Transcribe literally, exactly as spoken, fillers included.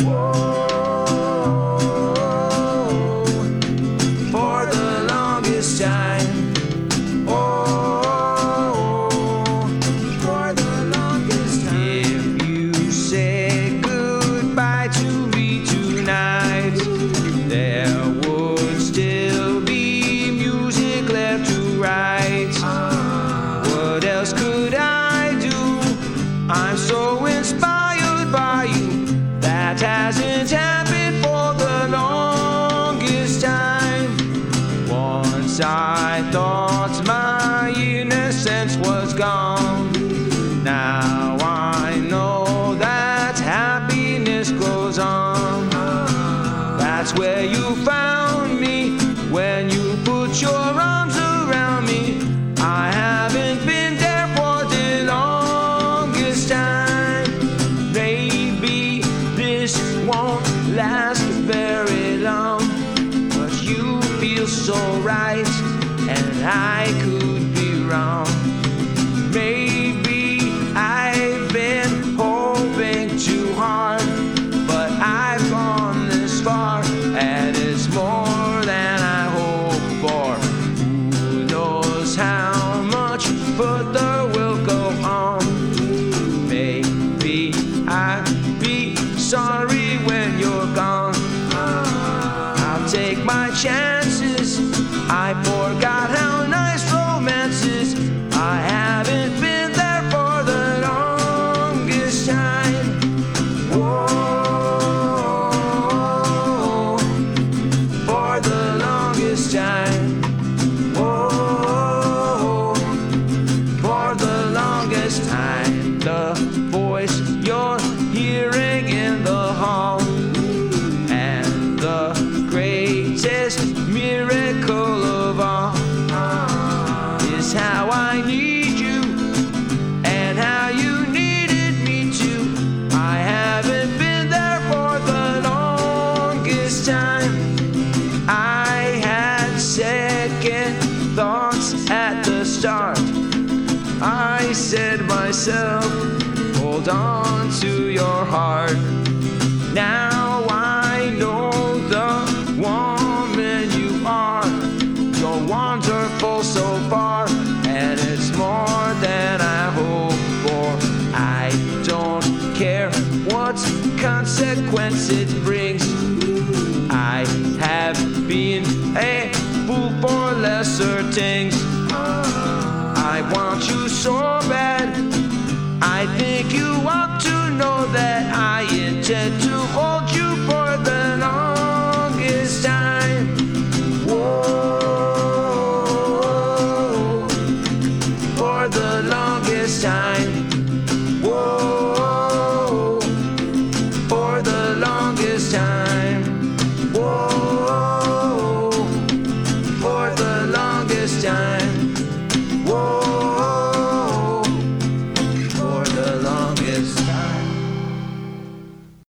For the longest time, oh, for the longest time. If you say goodbye to me tonight, there would still be music left to write. What else could I do? I'm so inspired by you. That hasn't happened for the longest time. Once I thought my innocence was gone. Now I know that happiness goes on. That's where you found me when you put your arms around me. I haven't been there for the longest time. Maybe this won't last very long, but you feel so right, and I could be wrong. Maybe I've been hoping too hard, but I've gone this far, and it's more than I hoped for. Who knows how much further we'll go on? Maybe I'll be sorry when you're gone. I'll take my chances. I forgot how nice romance is. I haven't been there for the longest time. Whoa, for the longest time. Whoa, for the longest time. The voice you're hearing in the hall, and the greatest miracle of all, is how I need you and how you needed me too. I haven't been there for the longest time. I had second thoughts at the start. I said myself, hold on to your heart. Now I know the woman you are. You're wonderful so far, and it's more than I hoped for. I don't care what consequence it brings. I have been a fool for lesser things. I want you so bad. I think you ought to know that I intend to hold you for